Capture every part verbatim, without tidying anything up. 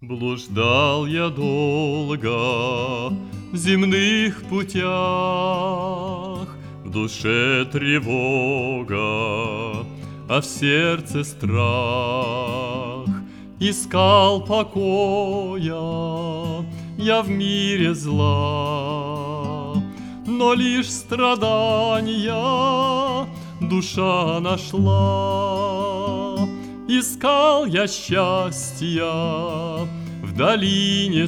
Блуждал я долго в земных путях, в душе тревога, а в сердце страх. Искал покоя я в мире зла, но лишь страдания душа нашла. Искал я счастья в долине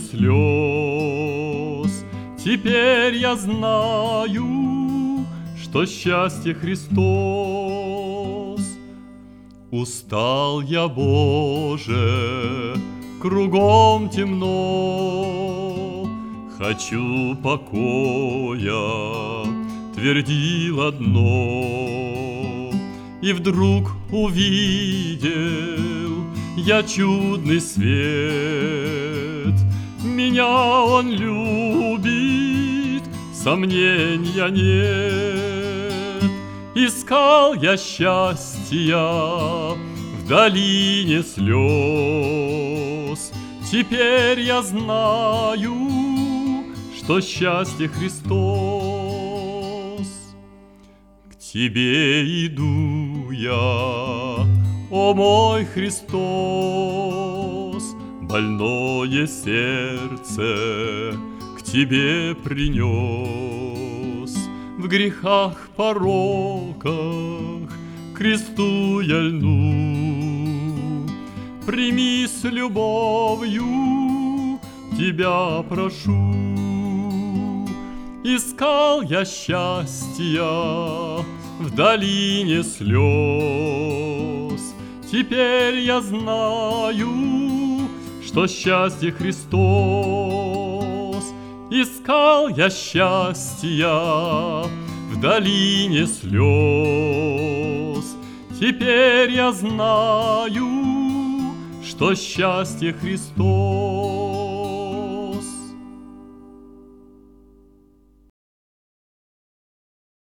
слез. Теперь я знаю, что счастье Христос. Устал я, Боже, кругом темно, хочу покоя, твердил одно. И вдруг увидел я чудный свет. Меня он любит, сомнения нет. Искал я счастья в долине слез. Теперь я знаю, что счастье Христос. К Тебе иду я, о мой Христос, больное сердце к Тебе принес. В грехах, пороках кресту я льну. Прими с любовью, Тебя прошу. Искал я счастья в долине слез. Теперь я знаю, что счастье Христос. Искал я счастья в долине слез. Теперь я знаю, что счастье Христос.